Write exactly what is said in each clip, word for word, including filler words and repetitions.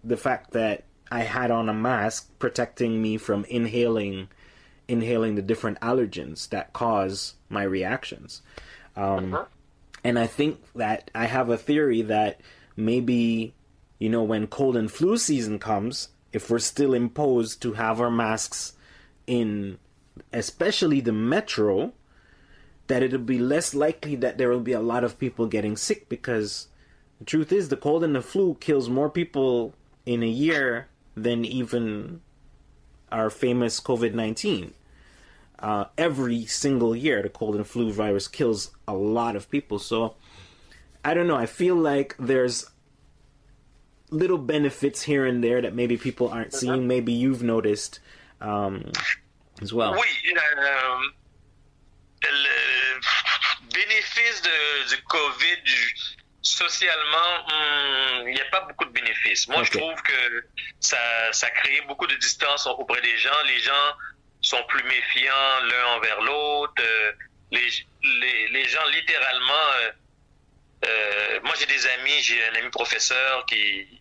the fact that I had on a mask protecting me from inhaling inhaling the different allergens that cause my reactions. Um, uh-huh. And I think that I have a theory that maybe, you know, when cold and flu season comes, if we're still imposed to have our masks in, especially the metro, that it'll be less likely that there will be a lot of people getting sick, because the truth is the cold and the flu kills more people in a year than even our famous covid nineteen. Uh, every single year, the cold and flu virus kills a lot of people. So, I don't know. I feel like there's little benefits here and there that maybe people aren't uh-huh. seeing. Maybe you've noticed um, as well. Oui, euh, le bénéfice de, du COVID, socialement, il n'y a pas beaucoup de bénéfices. Moi, okay. je trouve que ça, ça crée beaucoup de distance auprès des gens. Les gens sont plus méfiants l'un envers l'autre. Euh, les, les, les gens, littéralement... Euh, euh, moi, j'ai des amis, j'ai un ami professeur qui...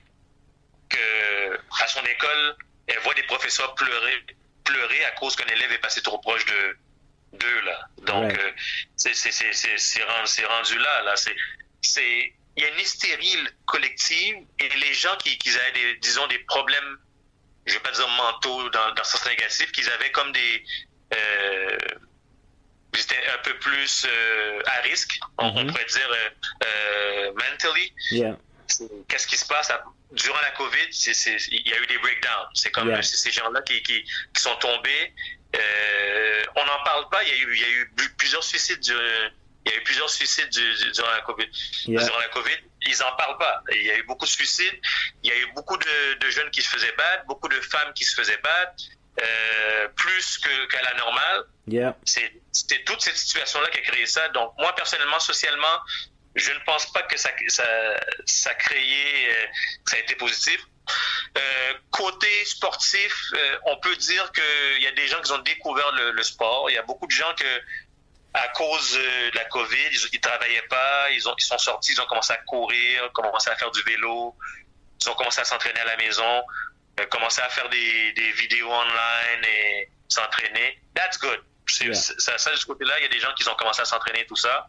que à son école, elle voit des professeurs pleurer, pleurer à cause qu'un élève est passé trop proche de d'eux, là. Donc, ouais. euh, c'est, c'est, c'est, c'est, c'est, rendu, c'est rendu là, là. C'est... c'est il y a une hystérie collective et les gens qui, qui avaient, des, disons, des problèmes, je ne vais pas dire mentaux dans, dans le sens négatif, qu'ils avaient comme des... Euh, ils étaient un peu plus euh, à risque, on, mm-hmm. on pourrait dire euh, euh, mentally. Yeah. Qu'est-ce qui se passe à, durant la COVID? C'est, c'est, il y a eu des breakdowns. C'est comme yeah. c'est ces gens-là qui, qui, qui sont tombés. Euh, on n'en parle pas. Il y a eu, il y a eu plusieurs suicides du, Il y a eu plusieurs suicides du, du, durant la COVID. Yeah. Durant la COVID, ils en parlent pas. Il y a eu beaucoup de suicides. Il y a eu beaucoup de, de jeunes qui se faisaient battre, beaucoup de femmes qui se faisaient battre, euh, plus que, qu'à la normale. Yeah. C'est, c'est toute cette situation-là qui a créé ça. Donc, moi, personnellement, socialement, je ne pense pas que ça, ça, ça a créé, euh, que ça a été positif. Euh, côté sportif, euh, on peut dire qu'il y a des gens qui ont découvert le, le sport. Il y a beaucoup de gens que à cause de la COVID, ils, ils travaillaient pas, ils, ont, ils sont sortis, ils ont commencé à courir, commencé à faire du vélo, ils ont commencé à s'entraîner à la maison, euh, commencé à faire des, des vidéos online et s'entraîner. That's good. C'est, yeah. ça, ça, de ce côté-là, il y a des gens qui ont commencé à s'entraîner et tout ça.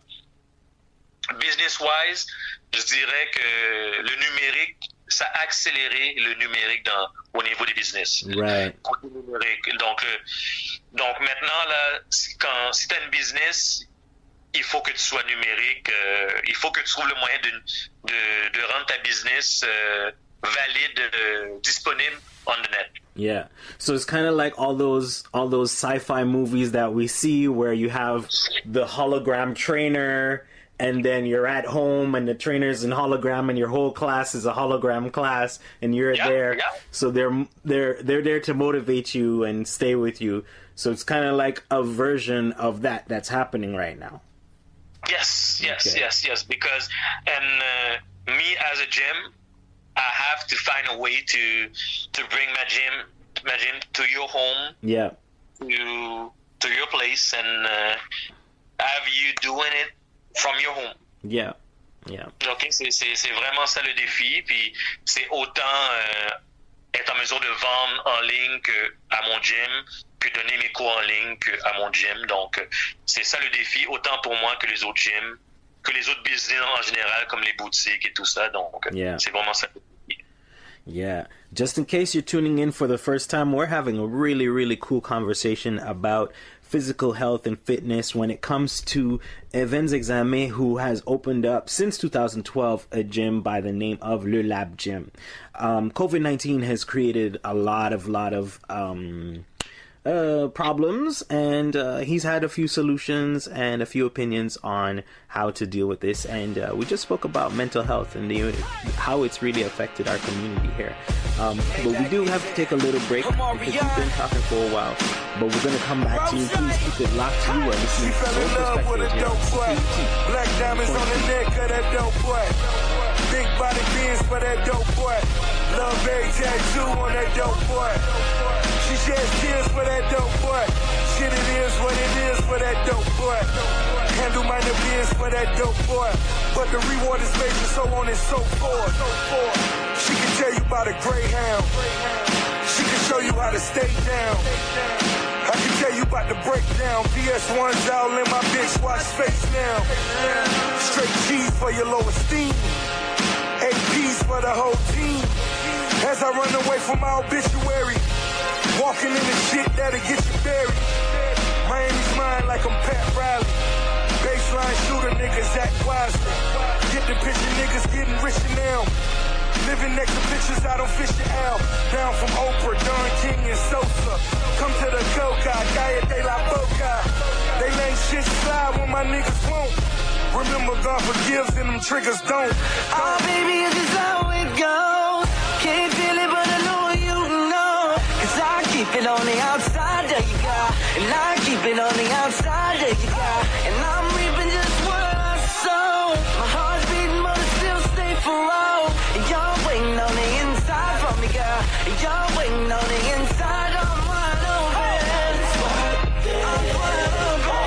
Business-wise, je dirais que le numérique, ça a accéléré le numérique dans, au niveau des business. Right. Donc, euh, donc maintenant, là, quand, si tu as une business, il faut que tu sois numérique. Euh, il faut que tu trouves le moyen de, de, de rendre ta business euh, valide, euh, disponible on the net. Yeah. So it's kind of like all those all those sci-fi movies that we see where you have the hologram trainer, and then you're at home and the trainer's in hologram and your whole class is a hologram class and you're yeah, there. Yeah. So they're they're they're there to motivate you and stay with you. So it's kind of like a version of that that's happening right now. Yes, yes, okay. yes, yes. Because and uh, me as a gym, I have to find a way to to bring my gym my gym to your home. Yeah. To to your place and uh, have you doing it from your home. Yeah, yeah. Ok, c'est, c'est, c'est vraiment ça le défi. Puis c'est autant euh, être en mesure de vendre en ligne qu'à mon gym, que donner mes cours en ligne qu'à mon gym. Donc c'est ça le défi, autant pour moi que les autres gyms, que les autres business en général, comme les boutiques et tout ça. Donc yeah. c'est vraiment ça le défi. Yeah. Just in case you're tuning in for the first time, we're having a really, really cool conversation about physical health and fitness when it comes to Evans Exame, who has opened up since two thousand twelve a gym by the name of Le Lab Gym. Um, COVID nineteen has created a lot of, lot of, um, uh, problems, and uh, he's had a few solutions and a few opinions on how to deal with this. And uh, we just spoke about mental health and the, how it's really affected our community here. Um, but we do have to take a little break because we've been talking for a while. But we're going to come back to you. Please keep it locked to you and listen to Soul Perspective here. Black diamonds on the neck of that dope boy. Big body beans for that dope boy. Love berry tattoo on that dope boy. She sheds tears for that dope boy. Shit, it is what it is for that dope boy. Handle my biz for that dope boy. But the reward is major, so on and so forth. So forth. She can tell you about a Greyhound. She can show you how to stay down. I can tell you about the breakdown. P S ones all in my bitch watch face now. Straight G's for your low esteem. A P's for the whole team. As I run away from my obituary, walking in the shit that'll get you buried. Miami's mine like I'm Pat Riley. Baseline shooter niggas act wisely. Get the picture, niggas getting richer now. Living next to pictures out on Fisher Ave. Down from Oprah, Don King and Sosa. Come to the Coca, Gaia de la Boca. They let shit slide when my niggas won't. Remember God forgives and them triggers don't. Oh baby, this is how it goes. Can't feel it but I know you know. Cause I keep it on the outside, there you go. And I keep it on the outside, there you go. And I'm reaping just what I sow. My heart's beating but it still stay for all. And you're waiting on the inside for me, girl. And you're waiting on the inside, I'm wide open. I'm wide open.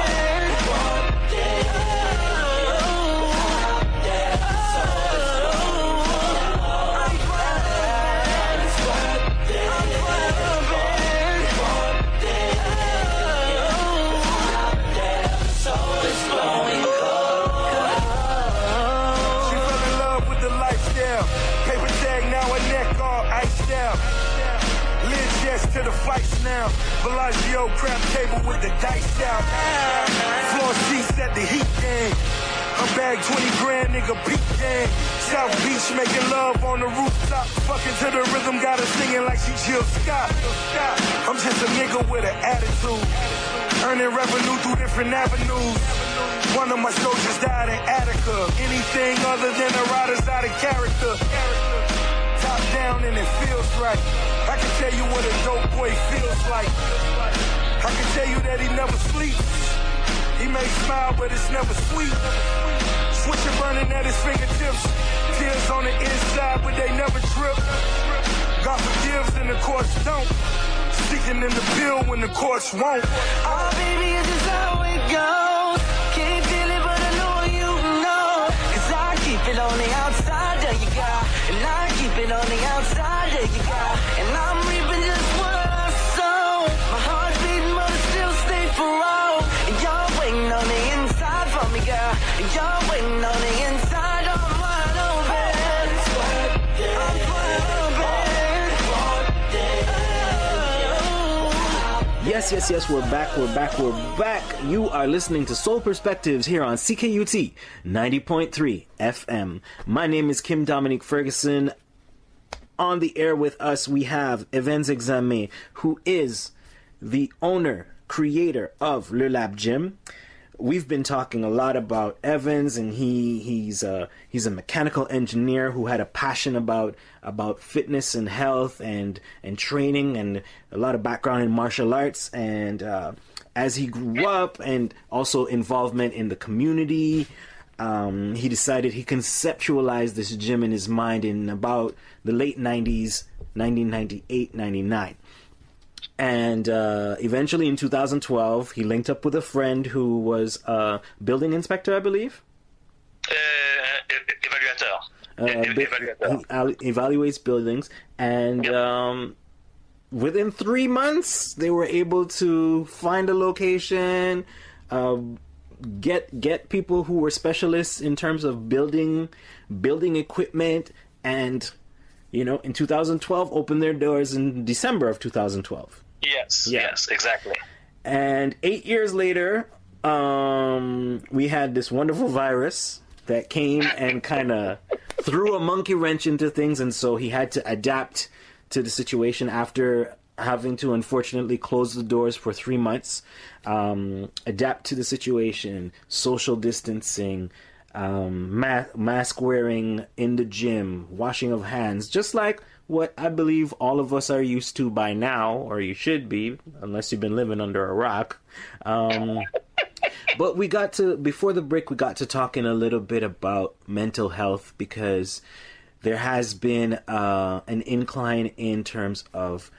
To the fights now. Bellagio crab table with the dice out. Floor seats at the Heat game. A bag twenty grand, nigga, beat game. South Beach making love on the rooftop. Fucking to the rhythm, got her singing like she Jill Scott. I'm just a nigga with an attitude. Earning revenue through different avenues. One of my soldiers died in Attica. Anything other than a rider's out of character. Top down and it feels right. I can tell you what a dope boy feels like. I can tell you that he never sleeps. He may smile, but it's never sweet. Switcher burning at his fingertips. Tears on the inside, but they never drip. God forgives and the courts don't. Sticking in the bill when the courts won't. Oh, baby, this is how it goes. Can't feel it, but I know you know. Cause I keep it on the outside, there you go. And I keep it on the outside, there you go. And I'm reaping just what I sow. My heart's beating, but it still stay for all. And you're waiting on the inside for me, girl. And you're waiting on the inside, I'm wide open. I'm wide open. Yes, yes, yes, we're back, we're back, we're back. You are listening to Soul Perspectives here on C K U T ninety point three F M. My name is Kim Dominique Ferguson. On the air with us, we have Evans Exame, who is the owner, creator of Le Lab Gym. We've been talking a lot about Evans, and he he's a he's a mechanical engineer who had a passion about about fitness and health and and training, and a lot of background in martial arts. And uh, as he grew up, and also involvement in the community, um, he decided he conceptualized this gym in his mind in about the late nineties, nineteen ninety-eight, ninety-nine. And uh, eventually in two thousand twelve, he linked up with a friend who was a building inspector, I believe. Uh, évaluateur. Uh, évaluateur. He evaluates buildings. And Yep. um, within three months, they were able to find a location, uh, get get people who were specialists in terms of building building equipment, and, you know, in two thousand twelve, opened their doors in December of two thousand twelve. Yes, Yeah. yes, exactly. And eight years later, um, we had this wonderful virus that came and kind of threw a monkey wrench into things, and so he had to adapt to the situation after having to unfortunately close the doors for three months, um, adapt to the situation, social distancing, um, ma- mask wearing in the gym, washing of hands, just like what I believe all of us are used to by now, or you should be, unless you've been living under a rock. Um, but we got to, before the break, we got to talking a little bit about mental health, because there has been uh, an incline in terms of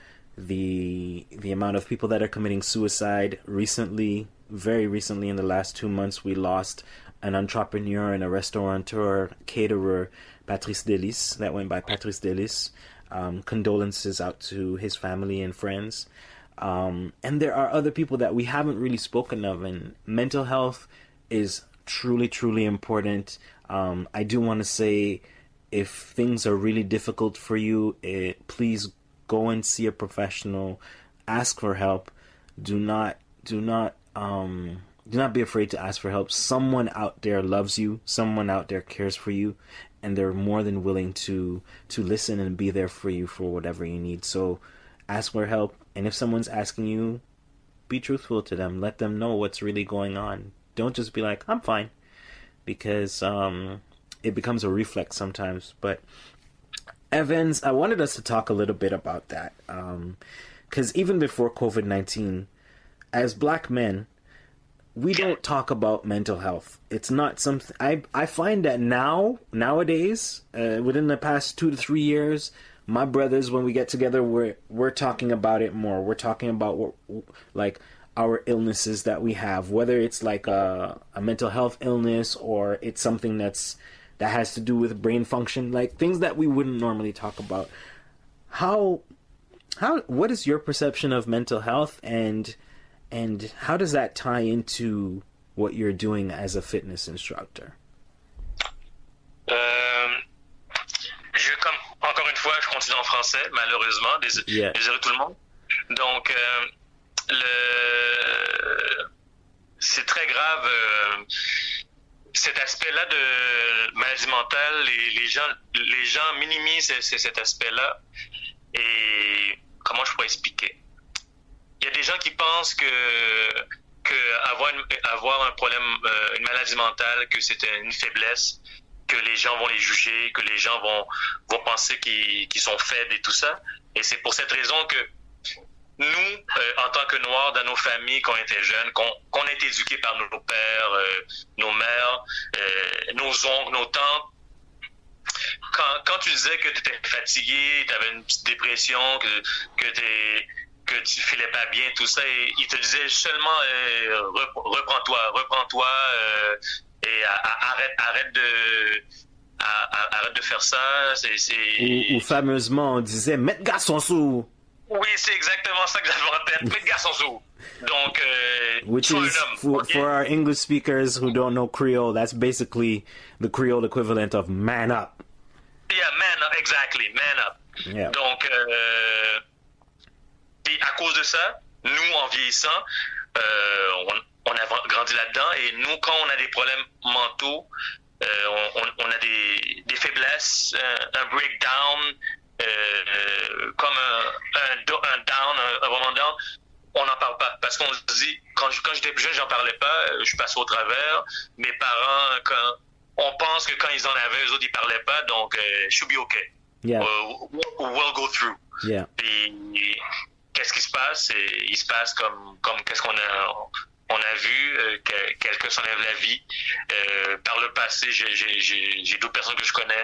the the amount of people that are committing suicide recently. Very recently, in the last two months, we lost an entrepreneur and a restaurateur, caterer, Patrice Delis, that went by Patrice Delis. Um, condolences out to his family and friends. Um, and there are other people that we haven't really spoken of, and mental health is truly, truly important. Um, I do want to say, if things are really difficult for you, it, please go and see a professional. Ask for help. Do not, do not, um, do not be afraid to ask for help. Someone out there loves you. Someone out there cares for you, and they're more than willing to to listen and be there for you for whatever you need. So, ask for help. And if someone's asking you, be truthful to them. Let them know what's really going on. Don't just be like, I'm fine, because um, it becomes a reflex sometimes. But Evans, I wanted us to talk a little bit about that. Um, because even before covid nineteen, as black men, we don't talk about mental health. It's not something... I, I find that now, nowadays, uh, within the past two to three years, my brothers, when we get together, we're, we're talking about it more. We're talking about, what, like, our illnesses that we have, whether it's like a, a mental health illness or it's something that's that has to do with brain function, like things that we wouldn't normally talk about. How... How what is your perception of mental health, and and how does that tie into what you're doing as a fitness instructor? Euh, je, comme, encore une fois, je continue en français, malheureusement, désolé, yeah. désolé tout le monde. Donc, euh, le, c'est très grave, euh, cet aspect-là de maladie mentale, les, les, gens, les gens minimisent cet aspect-là. Et comment je pourrais expliquer? Il y a des gens qui pensent que, que avoir, une, avoir un problème, euh, une maladie mentale, que c'est une faiblesse, que les gens vont les juger, que les gens vont, vont penser qu'ils, qu'ils sont faibles et tout ça. Et c'est pour cette raison que nous, euh, en tant que Noirs, dans nos familles, quand on était jeunes, qu'on, qu'on a été éduqués par nos pères, euh, nos mères, euh, nos oncles, nos tantes, Quand, quand tu disais que tu étais fatigué, tu avais une petite dépression, que, que, t'es, que tu filais pas bien, tout ça, et ils te disaient seulement euh, reprends-toi, reprends-toi, euh, et à, à, arrête, arrête de à, à, arrête de faire ça. C'est, c'est... Ou, ou fameusement, on disait mettre garçon sous. Oui, c'est exactement ça que j'avais en tête, mettre garçon sous. Donc, euh, which is homme, for, okay? for our English speakers who don't know Creole, that's basically the Creole equivalent of man up. Yeah, man up, exactly, man up. Yeah. Donc, euh, et à cause de ça, nous, en vieillissant, euh, on, on a grandi là-dedans, et nous, quand on a des problèmes mentaux, euh, on, on a des, des faiblesses, un, un breakdown, euh, comme un, un, un down, un, un moment down, on n'en parle pas. Parce qu'on se dit, quand, quand j'étais plus jeune, j'en parlais pas, je passais au travers. Mes parents, quand... On pense que quand ils en avaient, eux autres, ils parlaient pas, donc euh, should be okay. Yeah. Uh, we'll, we'll go through. Yeah. Puis, qu'est-ce qui se passe? Et, il se passe comme, comme qu'est-ce qu'on a, on a vu, euh, que quelqu'un s'enlève la vie. Euh, par le passé, j'ai, j'ai, j'ai, j'ai d'autres personnes que je connais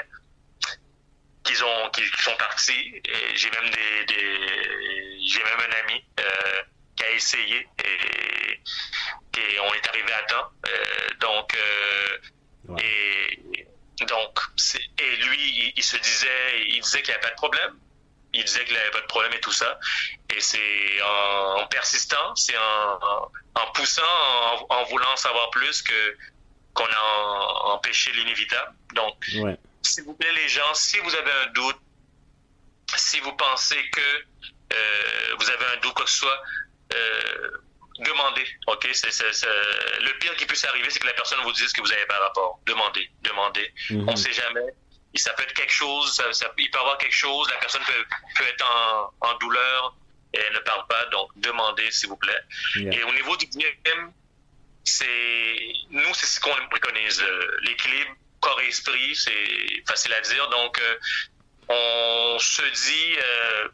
qui, ont, qui, qui sont parties. Et j'ai même des, des, j'ai même un ami euh, qui a essayé et, et on est arrivé à temps. Euh, donc, euh, Ouais. Et donc, c'est, et lui, il, il se disait, il disait qu'il n'y avait pas de problème. Il disait qu'il n'y avait pas de problème et tout ça. Et c'est en, en persistant, c'est en, en, en poussant, en, en voulant savoir plus que qu'on a en, empêché l'inévitable. Donc, ouais. S'il vous plaît, les gens, si vous avez un doute, si vous pensez que euh, vous avez un doute, quoi que ce soit, euh, demandez, ok? C'est, c'est, c'est... Le pire qui puisse arriver, c'est que la personne vous dise que vous n'avez pas rapport. Demandez, demandez. Mm-hmm. On ne sait jamais. Et ça peut être quelque chose, ça, ça, il peut y avoir quelque chose, la personne peut, peut être en, en douleur et elle ne parle pas, donc demandez, s'il vous plaît. Yeah. Et au niveau du gym, c'est, nous, c'est ce qu'on préconise. L'équilibre corps et esprit, c'est facile à dire. Donc, euh, on se dit... Euh,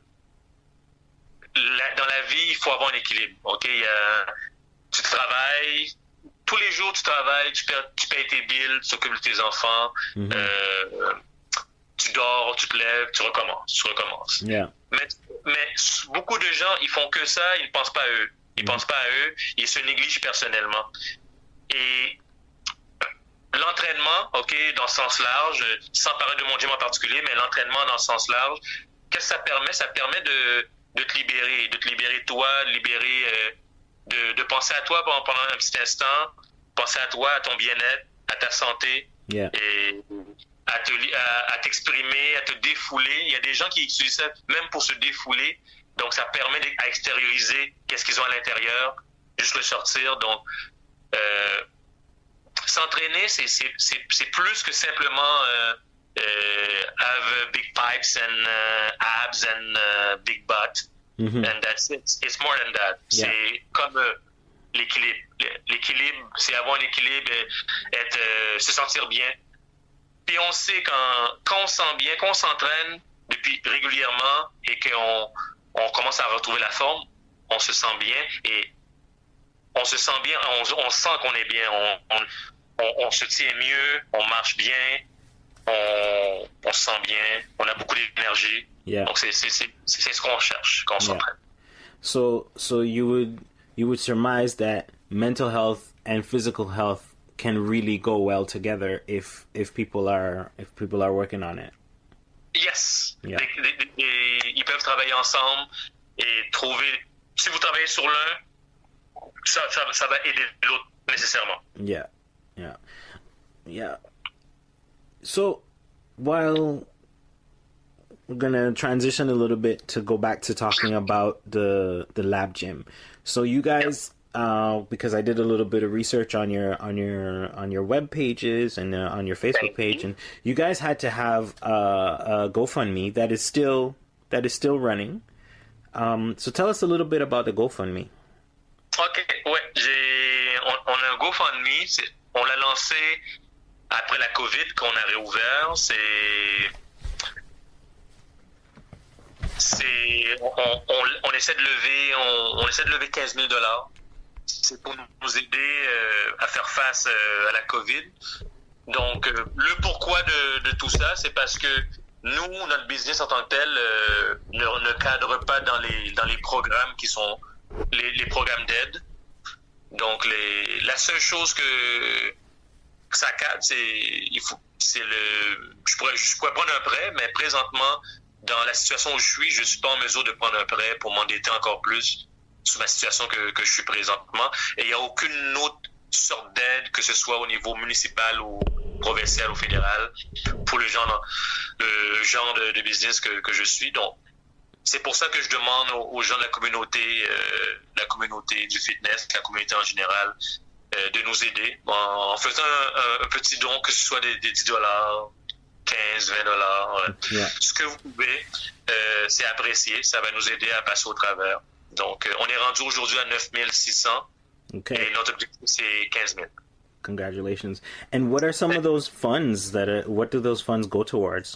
La, dans la vie, il faut avoir un équilibre. Ok, il y a, tu travailles, tous les jours tu travailles, tu payes, tu payes tes billes, tu t'occupes de tes enfants, mm-hmm. euh, tu dors, tu te lèves, tu recommences, tu recommences. Yeah. Mais, mais beaucoup de gens, ils font que ça, ils ne pensent pas à eux. Ils ne mm-hmm. pensent pas à eux, ils se négligent personnellement. Et l'entraînement, OK, dans le sens large, sans parler de mon gym en particulier, mais l'entraînement dans le sens large, qu'est-ce que ça permet? Ça permet de, de te libérer, de te libérer toi, de libérer, euh, de, de penser à toi pendant, pendant un petit instant, penser à toi, à ton bien-être, à ta santé, yeah. et à, te, à, à t'exprimer, à te défouler. Il y a des gens qui utilisent ça même pour se défouler, donc ça permet à extérioriser qu'est-ce qu'ils ont à l'intérieur, juste le sortir. Donc, euh, s'entraîner, c'est, c'est, c'est, c'est plus que simplement euh, euh, have big pipes and uh, abs and uh, big butt. Mm-hmm. And that's it. It's more than that. Yeah. C'est comme euh, l'équilibre. L'équilibre, c'est avoir un équilibre, être, euh, se sentir bien. Puis on sait quand, quand on se sent bien, quand on s'entraîne depuis régulièrement et qu'on on commence à retrouver la forme, on se sent bien et on se sent bien, on, on sent qu'on est bien, on, on, on, on se tient mieux, on marche bien, on, on se sent bien, on a beaucoup d'énergie. Yeah. Donc c'est, c'est, c'est, c'est ce qu'on cherche quand on yeah. s'entraîne. So, so you would you would surmise that mental health and physical health can really go well together if if people are if people are working on it. Yes. Yeah. Les, les, les, ils peuvent travailler ensemble et trouver. Si vous travaillez sur l'un, ça, ça, ça va aider l'autre nécessairement. Yeah, yeah, yeah. So, while we're gonna transition a little bit to go back to talking about the the lab gym. So you guys, uh, because I did a little bit of research on your on your on your web pages and uh, on your Facebook page, and you guys had to have uh, a GoFundMe that is still that is still running. Um, so tell us a little bit about the GoFundMe. Ok, ouais, j'ai, on, on a un GoFundMe, c'est, on l'a lancé après la COVID qu'on a réouvert. C'est, c'est, on, on, on essaie de lever, on, on essaie de lever quinze mille dollars. C'est pour nous aider euh, à faire face euh, à la COVID. Donc, euh, le pourquoi de, de tout ça, c'est parce que nous, notre business en tant que tel, euh, ne, ne cadre pas dans les dans les programmes qui sont les, les programmes d'aide. Donc, les, la seule chose que, que ça cadre, c'est il faut, c'est le. Je pourrais, je pourrais prendre un prêt, mais présentement, dans la situation où je suis, je suis pas en mesure de prendre un prêt pour m'endetter encore plus sur ma situation que que je suis présentement. Et il y a aucune autre sorte d'aide, que ce soit au niveau municipal ou provincial ou fédéral, pour le genre, le genre de, de business que, que je suis. Donc, c'est pour ça que je demande aux, aux gens de la communauté, euh, la communauté du fitness, la communauté en général, euh, de nous aider en, en faisant un, un, un petit don, que ce soit des, des dix dollars, quinze, vingt dollars. Yeah. Ce que vous pouvez, euh, c'est apprécié. Ça va nous aider à passer au travers. Donc, euh, on est rendu aujourd'hui à neuf mille six cents. Okay. Et notre objectif, c'est quinze mille. Congratulations. And what are some of those funds that are, what do those funds go towards?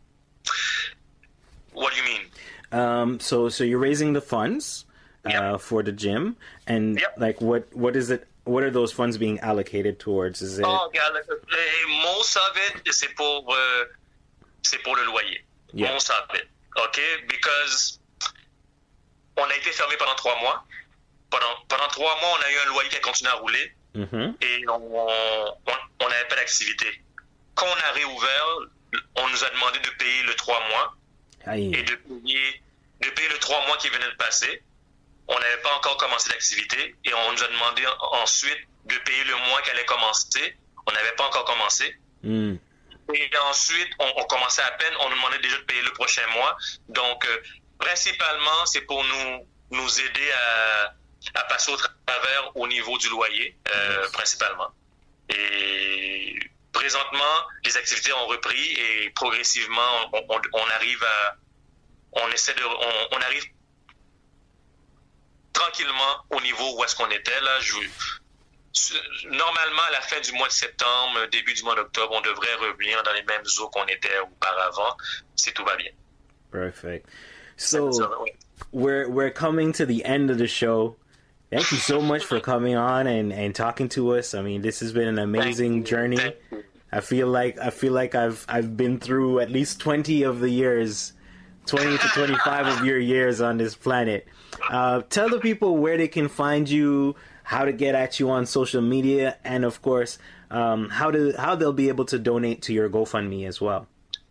What do you mean? Um, so, so you're raising the funds uh, yep. for the gym, and yep. like, what, what is it? What are those funds being allocated towards? Is it? Oh, most of it, c'est pour, uh, c'est pour le loyer. Yeah. Most of it, okay? Because on a été fermé pendant trois mois. Pendant, pendant trois mois, on a eu un loyer qui a continué à rouler. Mm-hmm. Et on n'avait pas d'activité. Quand on a réouvert, on nous a demandé de payer le trois mois. Aïe. Et de payer, de payer le trois mois qui venait de passer. On n'avait pas encore commencé l'activité. Et on nous a demandé ensuite de payer le mois qui allait commencer. On n'avait pas encore commencé. Mm. Et ensuite, on, on commençait à peine. On nous demandait déjà de payer le prochain mois. Donc, euh, principalement, c'est pour nous, nous aider à... à passer au travers au niveau du loyer, euh, yes. principalement. Et présentement, les activités ont repris et progressivement, on, on, on arrive à... On essaie de... On, on arrive tranquillement au niveau où est-ce qu'on était. Là, je, normalement, à la fin du mois de septembre, début du mois d'octobre, on devrait revenir dans les mêmes eaux qu'on était auparavant, si tout va bien. Perfect. So, we're, we're coming to the end of the show. Thank you so much for coming on and, and talking to us. I mean, this has been an amazing journey. I feel like I feel like I've I've been through at least twenty of the years, twenty to twenty-five of your years on this planet. Uh, tell the people where they can find you, how to get at you on social media, and of course, um, how to how they'll be able to donate to your GoFundMe as well.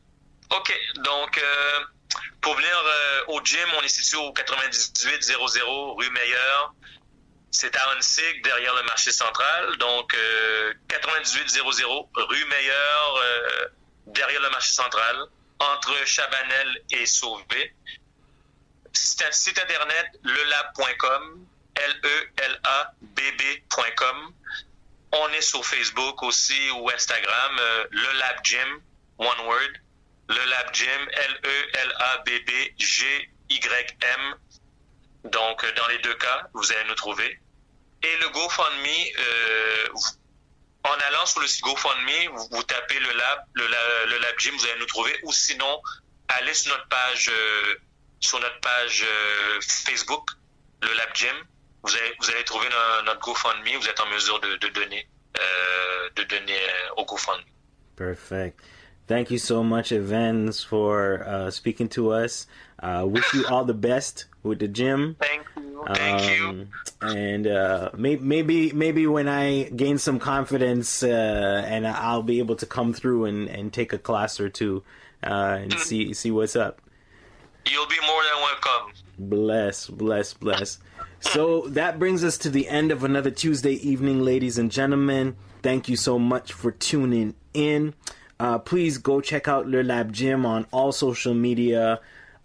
OK. Donc, euh, pour venir euh, au gym, on est situé au quatre-vingt-dix-huit zéro zéro rue Meilleur. C'est à Onsic, derrière le marché central. Donc, euh, quatre-vingt-dix-huit zéro zéro rue Meilleur, euh, derrière le marché central, entre Chabanel et Sauvé. C'est un site internet lelab point com, L E L A B B point com. On est sur Facebook aussi ou Instagram, euh, Le Lab Gym, one word. Le Lab Gym, L E L A B B G Y M. Donc, dans les deux cas, vous allez nous trouver. Et le GoFundMe, euh, en allant sur le site GoFundMe, vous, vous tapez le Lab, le, le Lab Gym, vous allez nous trouver. Ou sinon, allez sur notre page, euh, sur notre page euh, Facebook, le Lab Gym. Vous allez, vous allez trouver notre, notre GoFundMe. Vous êtes en mesure de, de donner, euh, de donner euh, au GoFundMe. Perfect. Thank you so much, Evans, for uh, speaking to us. Uh, wish you all the best with the gym. Thank you. Thank um, you. And uh, may- maybe maybe when I gain some confidence uh, and I'll be able to come through and, and take a class or two uh, and see see what's up. You'll be more than welcome. Bless, bless, bless. So that brings us to the end of another Tuesday evening, ladies and gentlemen. Thank you so much for tuning in. Uh, please go check out Le Lab Gym on all social media.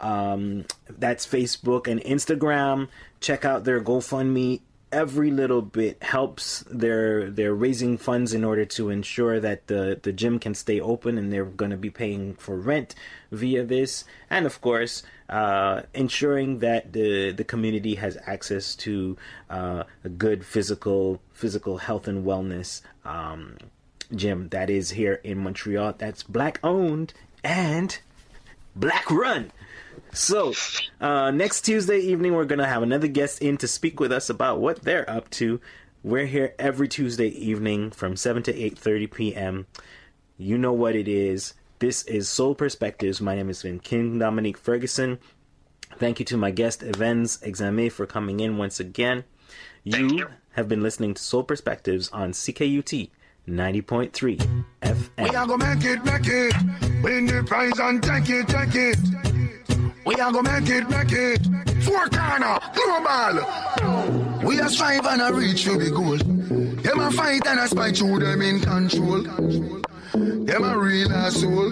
Um, that's Facebook and Instagram. Check out their GoFundMe. Every little bit helps. They're they're raising funds in order to ensure that the, the gym can stay open, and they're going to be paying for rent via this, and of course, uh, ensuring that the the community has access to uh, a good physical physical health and wellness um, gym that is here in Montreal. That's black owned and black run. So, uh, next Tuesday evening, we're going to have another guest in to speak with us about what they're up to. We're here every Tuesday evening from seven to eight thirty p.m. You know what it is. This is Soul Perspectives. My name is King Dominique Ferguson. Thank you to my guest, Evans Exame, for coming in once again. You, you have been listening to Soul Perspectives on C K U T ninety point three F M. We are gonna make it, make it. Win the prize and take it, take it. We are gonna make it, make it. Four corner, global. We are strive and a reach for the goal. Them a fight and a spite through them in control. Them a real asshole.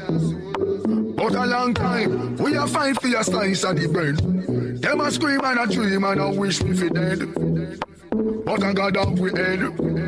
But a long time, we a fight for a slice of the bread. Them a scream and a dream and a wish me for dead. But I got up with head.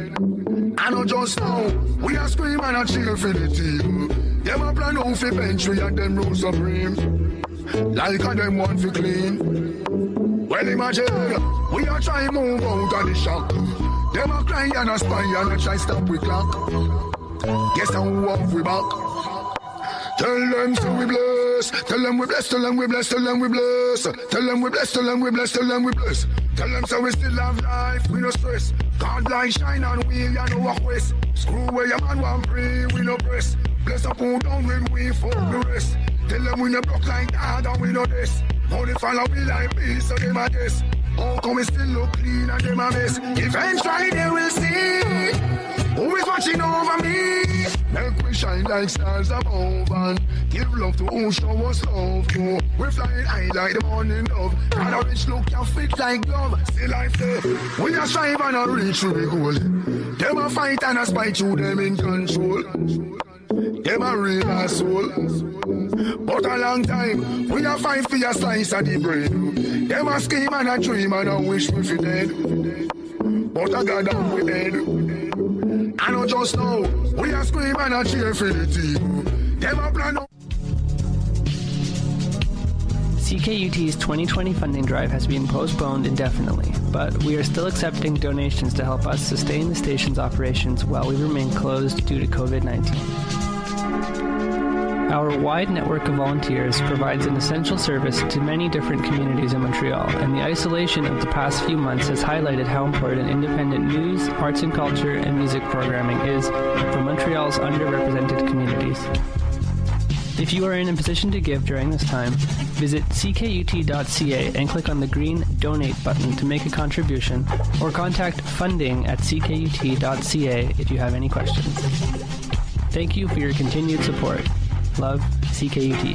I know just now, we a scream and a cheer for the team. Them a plan out for bench we and them rule supreme. Like a them want to clean. Well imagine, we are trying move out of the shock. Them a cry and a spy and a try stop with clock. Guess how walk we back. Tell them so we bless. Tell them we bless, tell them we bless, tell them we bless. Tell them we bless, tell them we bless, tell them we bless. Tell them so we still have life, we no stress. God light shine and we and no walk west. Screw where your man want pray, we no press. Bless up who down when we fuck the rest. Tell them we no broke like God and we no this. Only follow we like me, so them a guess. How come we still look clean and them a mess? Eventually they will see who is watching over me. Make we shine like stars above and give love to who show us love to. We flying high like the morning love. And a rich look can fit like glove. Still life there. We a strive and a reach through the goal. Them a fight and a spite through them in control. Them a real asshole. But a long time, we a fight for a slice of the bread. Them a scheme and a dream and a wish we fi dead. But I got down with head. I know just now, we a scream and a cheer for the team. Them a plan. C K U T's twenty twenty funding drive has been postponed indefinitely, but we are still accepting donations to help us sustain the station's operations while we remain closed due to covid nineteen. Our wide network of volunteers provides an essential service to many different communities in Montreal, and the isolation of the past few months has highlighted how important independent news, arts and culture, and music programming is for Montreal's underrepresented communities. If you are in a position to give during this time, visit c k u t dot c a and click on the green Donate button to make a contribution, or contact funding at c k u t dot c a if you have any questions. Thank you for your continued support. Love, C K U T.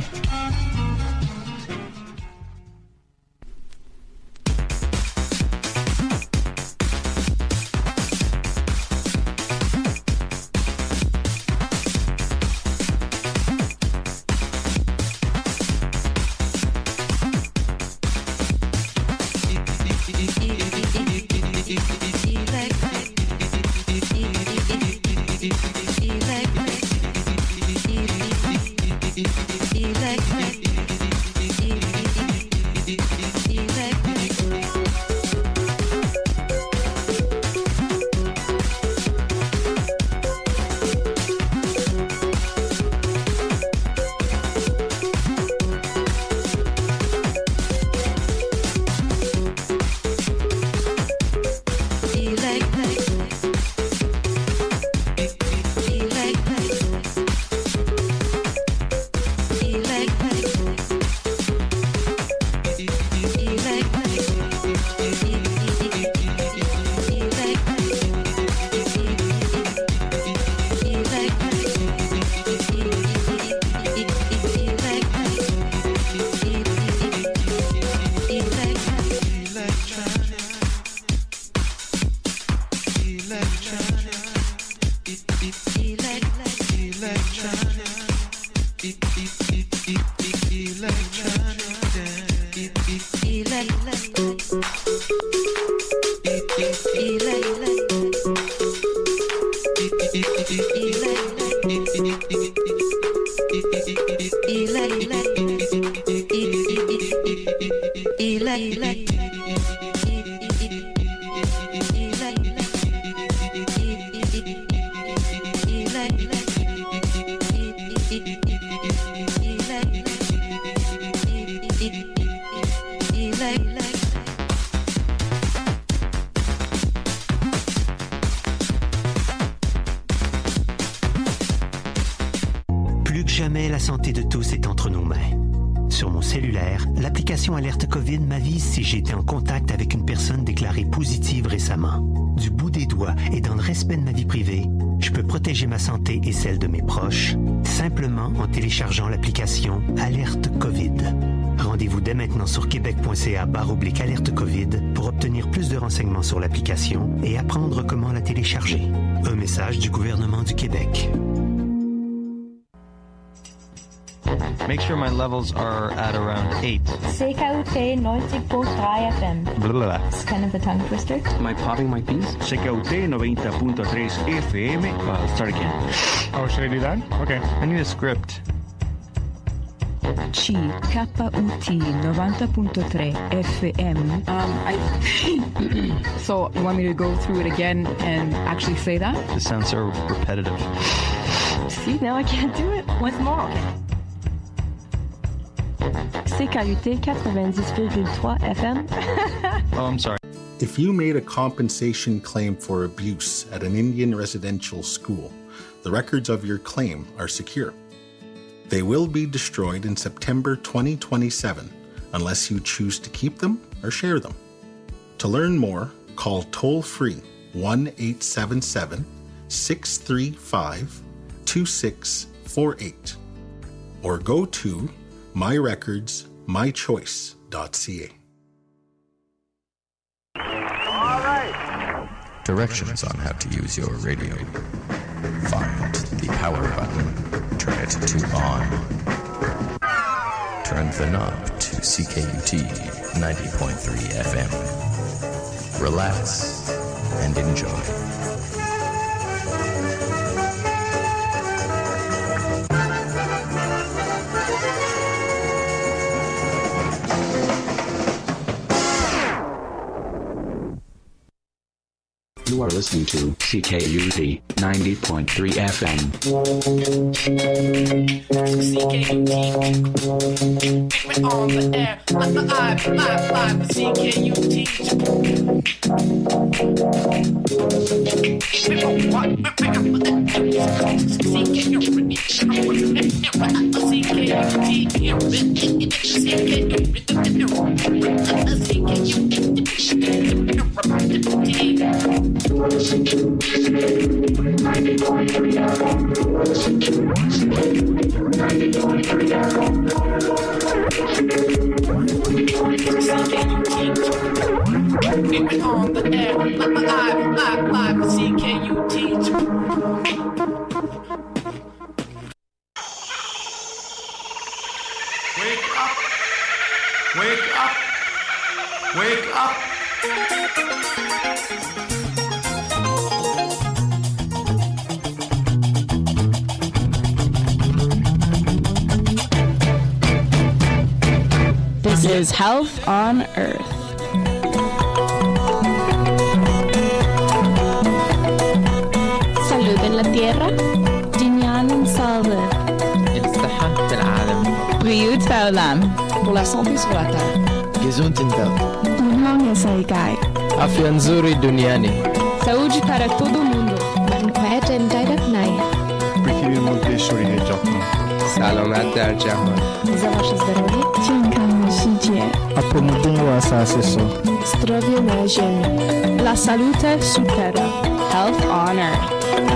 Plus que jamais, la santé de tous est entre nos mains. Sur mon cellulaire, l'application Alerte COVID m'avise si j'ai été en contact avec une personne déclarée positive récemment. Du bout des doigts et dans le respect de ma vie privée, je peux protéger ma santé et celle de mes proches, simplement en téléchargeant l'application Alerte COVID. Rendez-vous dès maintenant sur québec.ca barre oblique Alerte COVID pour obtenir plus de renseignements sur l'application et apprendre comment la télécharger. Un message du gouvernement du Québec. Make sure my levels are at around eight. C K U T ninety point three F M. Blah, blah, blah. It's kind of a tongue twister. Am I popping my piece? C K U T ninety point three F M. Uh, start again. Oh, should I do that? Okay. I need a script. C K U T ninety point three F M. Um, I. So, you want me to go through it again and actually say that? This sounds so repetitive. See, now I can't do it. Once more, okay. C K U T ninety point three F M. Oh, I'm sorry. If you made a compensation claim for abuse at an Indian residential school, the records of your claim are secure. They will be destroyed in September twenty twenty-seven unless you choose to keep them or share them. To learn more, call toll-free one eight seven seven, six three five, two six four eight or go to my records my choice dot c a. All right. Directions on how to use your radio. Find the power button. Turn it to on. Turn the knob to C K U T ninety point three F M. Relax and enjoy. You are listening to C K U T ninety point three F M. C K U T. We're on the air. Live, live, live. C K U T. We're on the air, live, live, live, C K U T. Wake up, wake up, wake up. This is Health on Earth. Salud en la tierra. Dignan salve. الصحة في العالم. بריאות בעולם. Pour la santé sur la terre. Gesundheit. Unhong Saigai. Afya nzuri duniani. Saúde para todo mundo. Banquet and Daidak پرتیبی مدت شوری جهان سلامت در جهان Zawasze zdrowie. Cienkan życie. A pomódl asasiso. Zdrowie na ziemi. La salute supera. Health on Earth.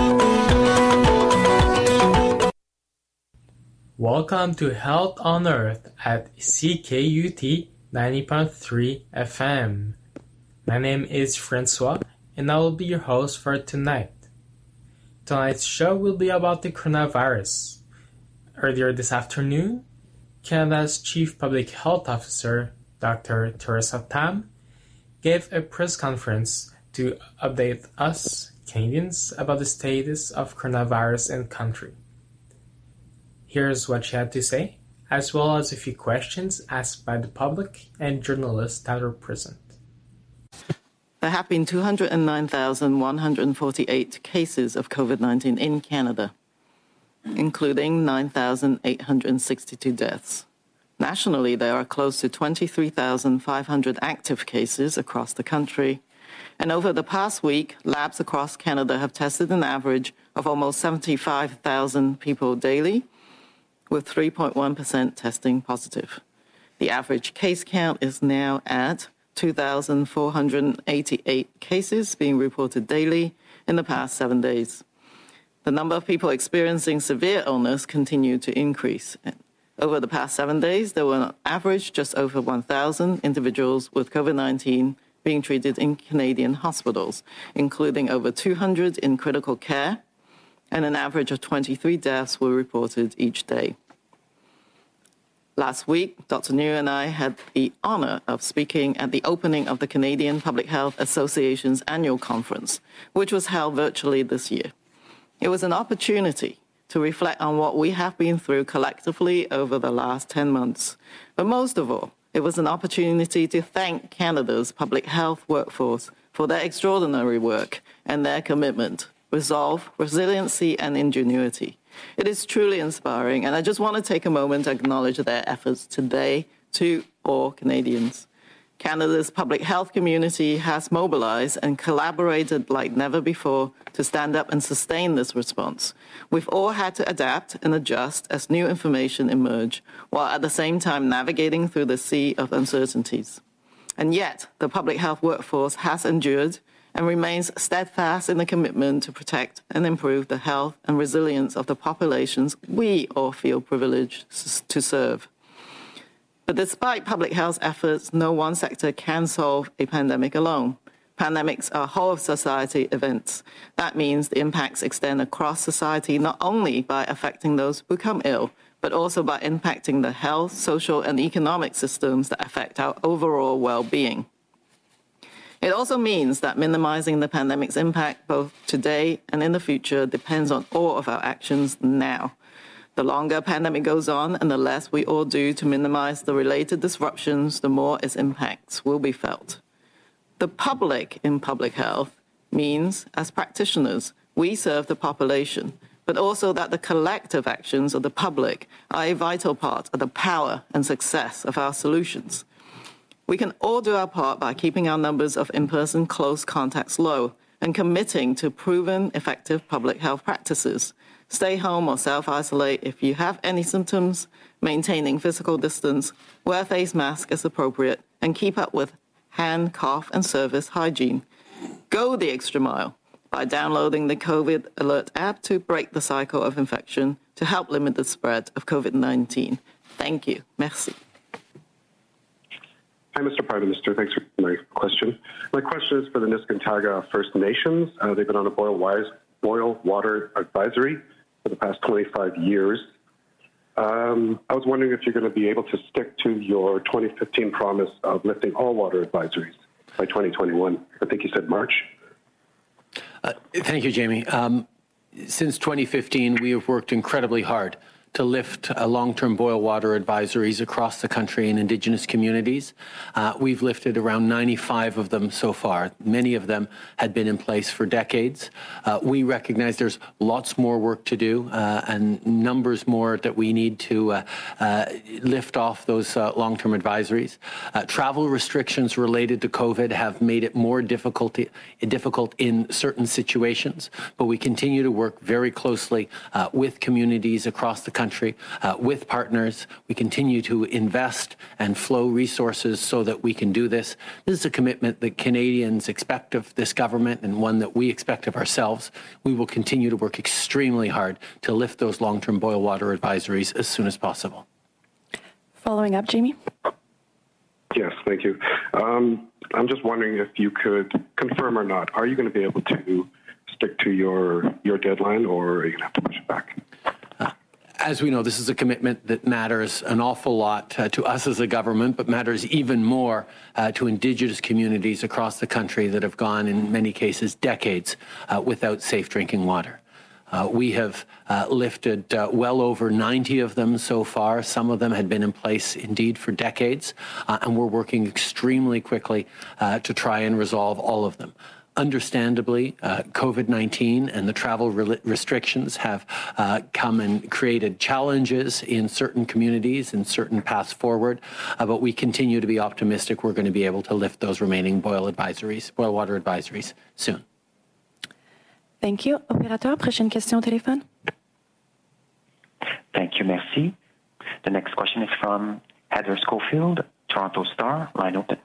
Welcome to Health on Earth at C K U T ninety point three F M. My name is Francois, and I will be your host for tonight. Tonight's show will be about the coronavirus. Earlier this afternoon, Canada's Chief Public Health Officer, Doctor Teresa Tam, gave a press conference to update us, Canadians, about the status of coronavirus in the country. Here's what she had to say, as well as a few questions asked by the public and journalists that were present. There have been two hundred nine thousand one hundred forty-eight cases of COVID nineteen in Canada, including nine thousand eight hundred sixty-two deaths. Nationally, there are close to twenty-three thousand five hundred active cases across the country, and over the past week, labs across Canada have tested an average of almost seventy-five thousand people daily, with three point one percent testing positive. The average case count is now at two thousand four hundred eighty-eight cases being reported daily in the past seven days. The number of people experiencing severe illness continued to increase. Over the past seven days, there were on average just over one thousand individuals with COVID nineteen being treated in Canadian hospitals, including over two hundred in critical care, and an average of twenty-three deaths were reported each day. Last week, Doctor New and I had the honor of speaking at the opening of the Canadian Public Health Association's annual conference, which was held virtually this year. It was an opportunity to reflect on what we have been through collectively over the last ten months. But most of all, it was an opportunity to thank Canada's public health workforce for their extraordinary work and their commitment, resolve, resiliency, and ingenuity. It is truly inspiring, and I just want to take a moment to acknowledge their efforts today to all Canadians. Canada's public health community has mobilized and collaborated like never before to stand up and sustain this response. We've all had to adapt and adjust as new information emerge, while at the same time navigating through the sea of uncertainties. And yet, the public health workforce has endured and remains steadfast in the commitment to protect and improve the health and resilience of the populations we all feel privileged to serve. But despite public health efforts, no one sector can solve a pandemic alone. Pandemics are whole-of-society events. That means the impacts extend across society not only by affecting those who become ill, but also by impacting the health, social, and economic systems that affect our overall well-being. It also means that minimizing the pandemic's impact both today and in the future depends on all of our actions now. The longer a pandemic goes on and the less we all do to minimize the related disruptions, the more its impacts will be felt. The public in public health means, as practitioners, we serve the population, but also that the collective actions of the public are a vital part of the power and success of our solutions. We can all do our part by keeping our numbers of in-person close contacts low and committing to proven effective public health practices. Stay home or self-isolate if you have any symptoms, maintaining physical distance, wear face mask as appropriate, and keep up with hand, cough, and service hygiene. Go the extra mile by downloading the COVID Alert app to break the cycle of infection to help limit the spread of COVID nineteen. Thank you. Merci. Hi, Mister Prime Minister. Thanks for my question. My question is for the Niskantaga First Nations. Uh, they've been on a boil, wise, boil water advisory for the past twenty-five years. Um, I was wondering if you're going to be able to stick to your twenty fifteen promise of lifting all water advisories by twenty twenty-one. I think you said March. Uh, thank you, Jamie. Um, since twenty fifteen, we have worked incredibly hard to lift uh, long-term boil water advisories across the country in Indigenous communities. Uh, we've lifted around ninety-five of them so far. Many of them had been in place for decades. Uh, we recognize there's lots more work to do uh, and numbers more that we need to uh, uh, lift off those uh, long-term advisories. Uh, travel restrictions related to COVID have made it more difficult, difficult in certain situations, but we continue to work very closely uh, with communities across the country, uh, with partners. We continue to invest and flow resources so that we can do this. This is a commitment that Canadians expect of this government and one that we expect of ourselves. We will continue to work extremely hard to lift those long-term boil water advisories as soon as possible. Following up, Jamie? Yes, thank you. Um, I'm just wondering if you could confirm or not, are you going to be able to stick to your, your deadline, or are you going to have to push it back? As we know, this is a commitment that matters an awful lot uh, to us as a government, but matters even more uh, to Indigenous communities across the country that have gone, in many cases, decades uh, without safe drinking water. Uh, we have uh, lifted uh, well over ninety of them so far. Some of them had been in place, indeed, for decades, uh, and we're working extremely quickly uh, to try and resolve all of them. Understandably, uh, COVID nineteen and the travel re restrictions have uh, come and created challenges in certain communities and certain paths forward, uh, but we continue to be optimistic we're going to be able to lift those remaining boil advisories, boil water advisories soon. Thank you. Opérateur, prochaine question au téléphone. Thank you, merci. The next question is from Heather Schofield, Toronto Star, line open.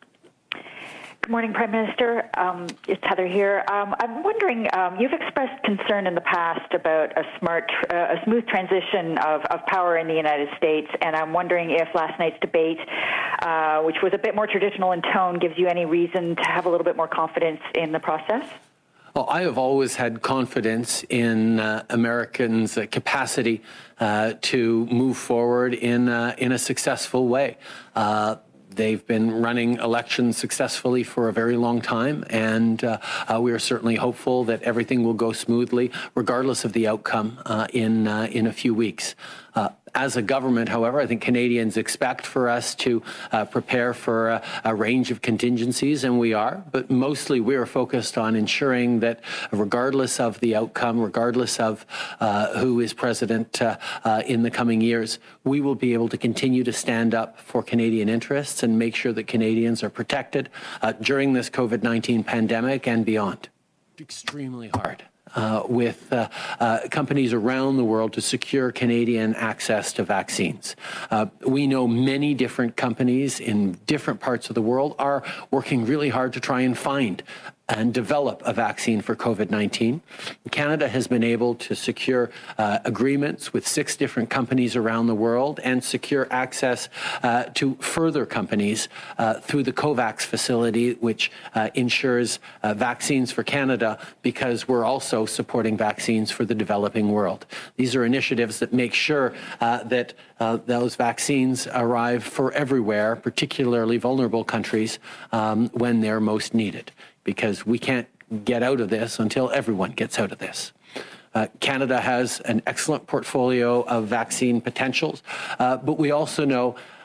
Good morning, Prime Minister. Um, it's Heather here. Um, I'm wondering, um, you've expressed concern in the past about a smart, uh, a smooth transition of, of power in the United States, and I'm wondering if last night's debate, uh, which was a bit more traditional in tone, gives you any reason to have a little bit more confidence in the process? Well, I have always had confidence in uh, Americans' uh, capacity uh, to move forward in, uh, in a successful way. Uh, They've been running elections successfully for a very long time, and uh, uh, we are certainly hopeful that everything will go smoothly, regardless of the outcome uh, in uh, in a few weeks. Uh, as a government, however, I think Canadians expect for us to uh, prepare for a, a range of contingencies, and we are, but mostly we are focused on ensuring that regardless of the outcome, regardless of uh, who is president uh, uh, in the coming years, we will be able to continue to stand up for Canadian interests and make sure that Canadians are protected uh, during this COVID nineteen pandemic and beyond. Extremely hard. Uh, with uh, uh, companies around the world to secure Canadian access to vaccines. Uh, we know many different companies in different parts of the world are working really hard to try and find and develop a vaccine for COVID nineteen. Canada has been able to secure uh, agreements with six different companies around the world and secure access uh, to further companies uh, through the COVAX facility, which uh, ensures uh, vaccines for Canada, because we're also supporting vaccines for the developing world. These are initiatives that make sure uh, that uh, those vaccines arrive for everywhere, particularly vulnerable countries, um, when they're most needed, because we can't get out of this until everyone gets out of this. Uh, Canada has an excellent portfolio of vaccine potentials, uh, but we also know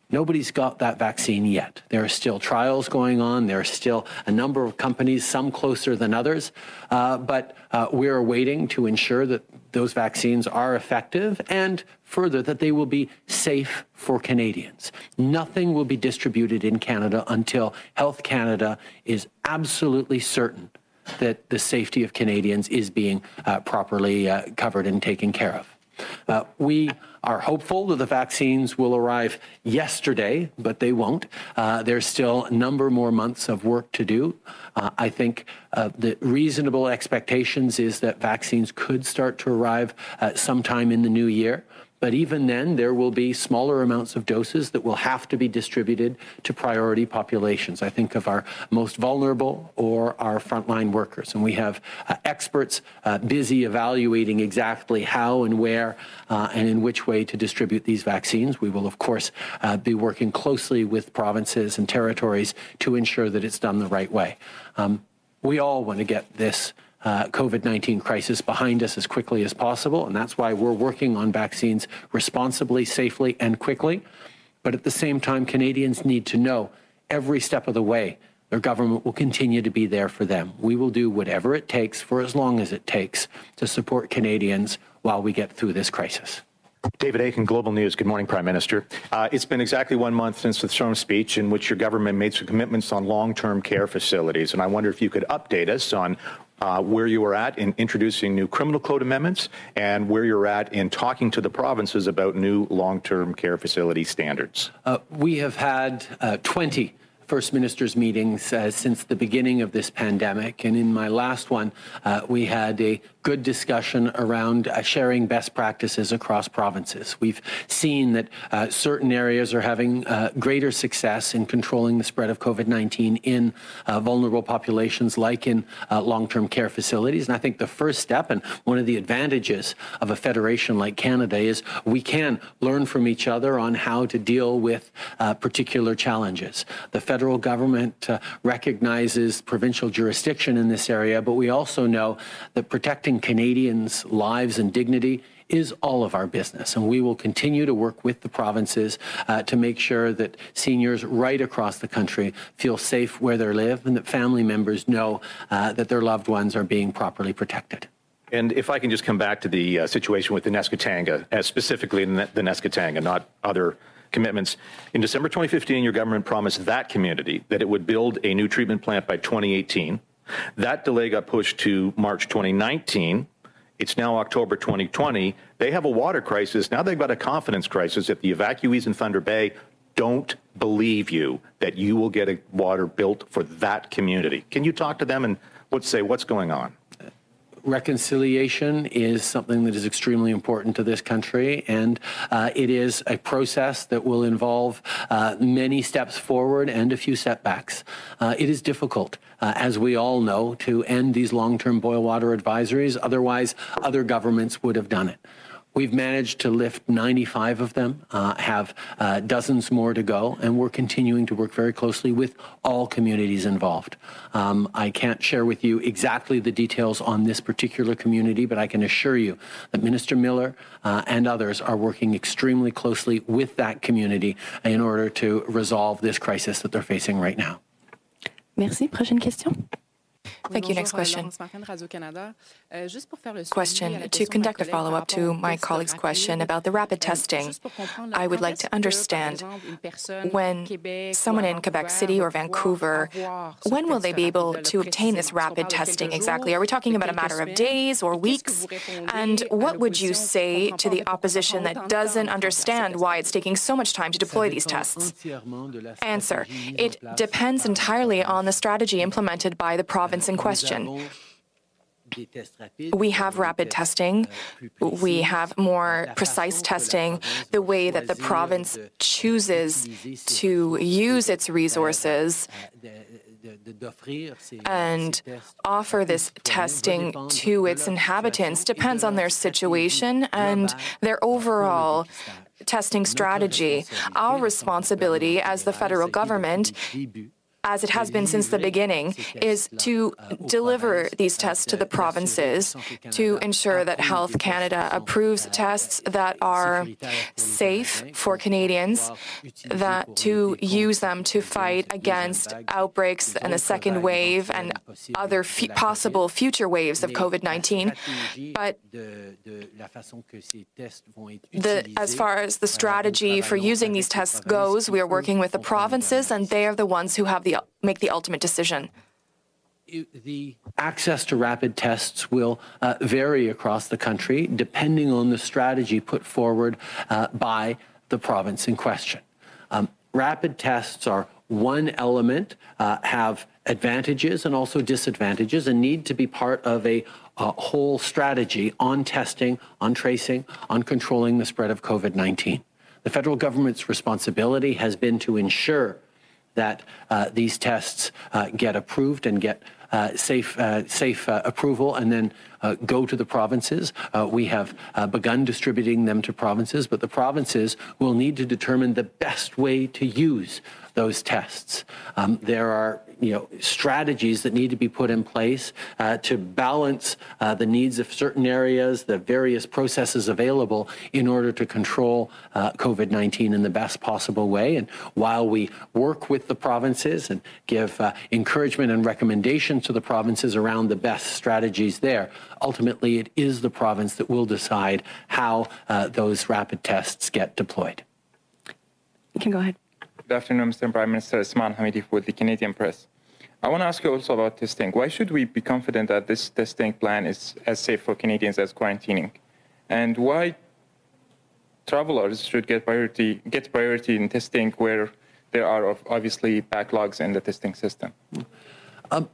Nobody's got that vaccine yet. There are still trials going on. There are still a number of companies, some closer than others. Uh, but uh, we're waiting to ensure that those vaccines are effective and further that they will be safe for Canadians. Nothing will be distributed in Canada until Health Canada is absolutely certain that the safety of Canadians is being uh, properly uh, covered and taken care of. Uh, we are hopeful that the vaccines will arrive yesterday, but they won't. Uh, there's still a number more months of work to do. Uh, I think uh, the reasonable expectations is that vaccines could start to arrive uh, sometime in the new year. But even then, there will be smaller amounts of doses that will have to be distributed to priority populations. I think of our most vulnerable or our frontline workers. And we have uh, experts uh, busy evaluating exactly how and where uh, and in which way to distribute these vaccines. We will, of course, uh, be working closely with provinces and territories to ensure that it's done the right way. Um, we all want to get this Uh, COVID nineteen crisis behind us as quickly as possible, and that's why we're working on vaccines responsibly, safely, and quickly. But at the same time, Canadians need to know every step of the way their government will continue to be there for them. We will do whatever it takes for as long as it takes to support Canadians while we get through this crisis. David Akin, Global News. Good morning, Prime Minister. Uh, it's been exactly one month since the throne speech in which your government made some commitments on long-term care facilities, and I wonder if you could update us on Uh, where you are at in introducing new criminal code amendments and where you're at in talking to the provinces about new long-term care facility standards. Uh, we have had uh, twenty First Ministers meetings uh, since the beginning of this pandemic. And in my last one, uh, we had a good discussion around uh, sharing best practices across provinces. We've seen that uh, certain areas are having uh, greater success in controlling the spread of COVID nineteen in uh, vulnerable populations, like in uh, long-term care facilities. And I think the first step, and one of the advantages of a federation like Canada, is we can learn from each other on how to deal with uh, particular challenges. The federal government uh, recognizes provincial jurisdiction in this area, but we also know that protecting Canadians' lives and dignity is all of our business, and we will continue to work with the provinces uh, to make sure that seniors right across the country feel safe where they live and that family members know uh, that their loved ones are being properly protected. And if I can just come back to the uh, situation with the Neskatanga, uh, specifically the, the Neskatanga, not other commitments. In December twenty fifteen, your government promised that community that it would build a new treatment plant by twenty eighteen. That delay got pushed to March twenty nineteen. It's now October twenty twenty. They have a water crisis. Now they've got a confidence crisis that the evacuees in Thunder Bay don't believe you that you will get a water built for that community. Can you talk to them and let's say what's going on? Reconciliation is something that is extremely important to this country, and uh, it is a process that will involve uh, many steps forward and a few setbacks. Uh, it is difficult, uh, as we all know, to end these long-term boil water advisories. Otherwise, other governments would have done it. We've managed to lift ninety-five of them, uh, have uh, dozens more to go, and we're continuing to work very closely with all communities involved. Um, I can't share with you exactly the details on this particular community, but I can assure you that Minister Miller uh, and others are working extremely closely with that community in order to resolve this crisis that they're facing right now. Merci. Prochaine question. Thank you. Next question. Question. To conduct a follow-up to my colleague's question about the rapid testing, I would like to understand when someone in Quebec City or Vancouver, when will they be able to obtain this rapid testing exactly? Are we talking about a matter of days or weeks? And what would you say to the opposition that doesn't understand why it's taking so much time to deploy these tests? Answer. It depends entirely on the strategy implemented by the province in question. We have rapid testing. We have more precise testing. The way that the province chooses to use its resources and offer this testing to its inhabitants depends on their situation and their overall testing strategy. Our responsibility as the federal government, as it has been since the beginning, is to deliver these tests to the provinces to ensure that Health Canada approves tests that are safe for Canadians, that to use them to fight against outbreaks and the second wave and other f- possible future waves of COVID nineteen. But the, as far as the strategy for using these tests goes, we are working with the provinces, and they are the ones who have the make the ultimate decision. The access to rapid tests will uh, vary across the country depending on the strategy put forward uh, by the province in question. Um, rapid tests are one element, uh, have advantages and also disadvantages, and need to be part of a, a whole strategy on testing, on tracing, on controlling the spread of COVID nineteen. The federal government's responsibility has been to ensure that uh, these tests uh, get approved and get uh, safe, uh, safe uh, approval and then uh, go to the provinces. Uh, we have uh, begun distributing them to provinces, but the provinces will need to determine the best way to use those tests. Um, there are you know, strategies that need to be put in place uh, to balance uh, the needs of certain areas, the various processes available in order to control uh, COVID nineteen in the best possible way. And while we work with the provinces and give uh, encouragement and recommendations to the provinces around the best strategies there, ultimately it is the province that will decide how uh, those rapid tests get deployed. You can go ahead. Good afternoon, Mister Prime Minister. Isman Hamidi with the Canadian Press. I want to ask you also about testing. Why should we be confident that this testing plan is as safe for Canadians as quarantining? And why travelers should get priority, get priority in testing where there are obviously backlogs in the testing system? Um,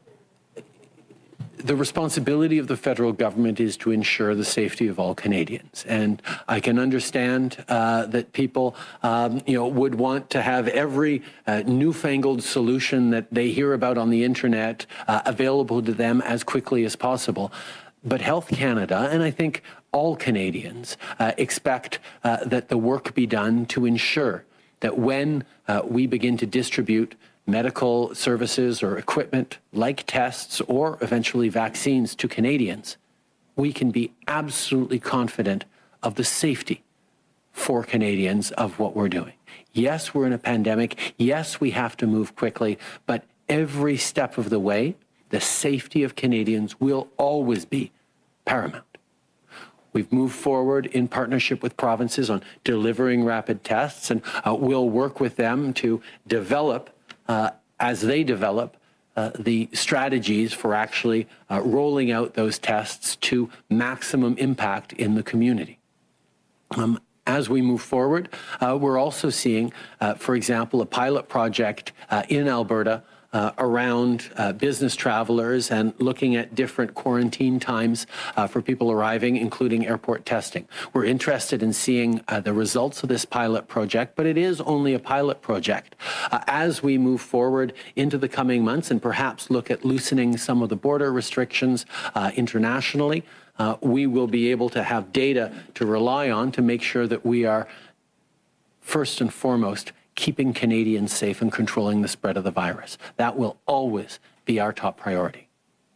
The responsibility of the federal government is to ensure the safety of all Canadians. And I can understand uh, that people, um, you know, would want to have every uh, newfangled solution that they hear about on the internet uh, available to them as quickly as possible. But Health Canada, and I think all Canadians, uh, expect uh, that the work be done to ensure that when uh, we begin to distribute medical services or equipment like tests or eventually vaccines to Canadians, we can be absolutely confident of the safety for Canadians of what we're doing. Yes, we're in a pandemic. Yes, we have to move quickly, but every step of the way, the safety of Canadians will always be paramount. We've moved forward in partnership with provinces on delivering rapid tests, and uh, we'll work with them to develop Uh, as they develop uh, the strategies for actually uh, rolling out those tests to maximum impact in the community. Um, as we move forward, uh, we're also seeing, uh, for example, a pilot project uh, in Alberta Uh, around uh, business travelers and looking at different quarantine times uh, for people arriving, including airport testing. We're interested in seeing uh, the results of this pilot project, but it is only a pilot project. Uh, as we move forward into the coming months and perhaps look at loosening some of the border restrictions uh, internationally, uh, we will be able to have data to rely on to make sure that we are, first and foremost, keeping Canadians safe and controlling the spread of the virus. That will always be our top priority.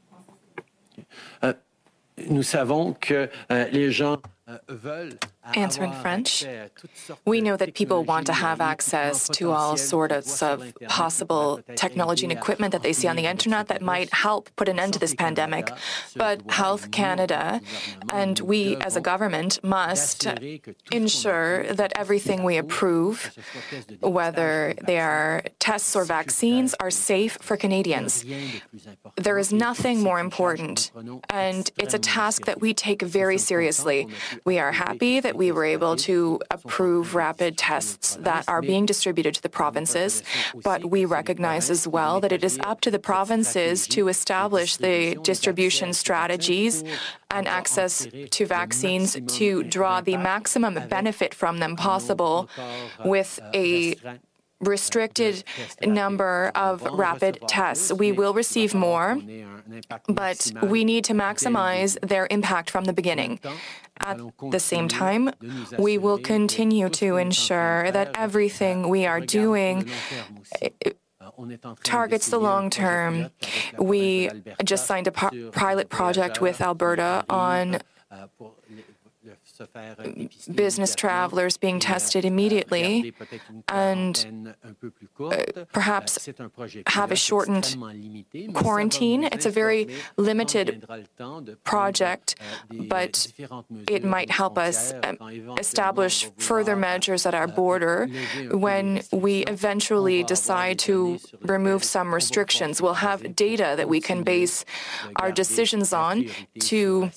Uh, nous savons que uh, les gens uh, veulent Answer in French. We know that people want to have access to all sorts of possible technology and equipment that they see on the internet that might help put an end to this pandemic. But Health Canada and we as a government must ensure that everything we approve, whether they are tests or vaccines, are safe for Canadians. There is nothing more important, and it's a task that we take very seriously. We are happy that we were able to approve rapid tests that are being distributed to the provinces, but we recognize as well that it is up to the provinces to establish the distribution strategies and access to vaccines to draw the maximum benefit from them possible with a restricted number of rapid tests. We will receive more, but we need to maximize their impact from the beginning. At the same time, we will continue to ensure that everything we are doing targets the long term. We just signed a po- pilot project with Alberta on business travelers being tested immediately and uh, perhaps have a shortened quarantine. It's a very limited project, but it might help us establish further measures at our border when we eventually decide to remove some restrictions. We'll have data that we can base our decisions on to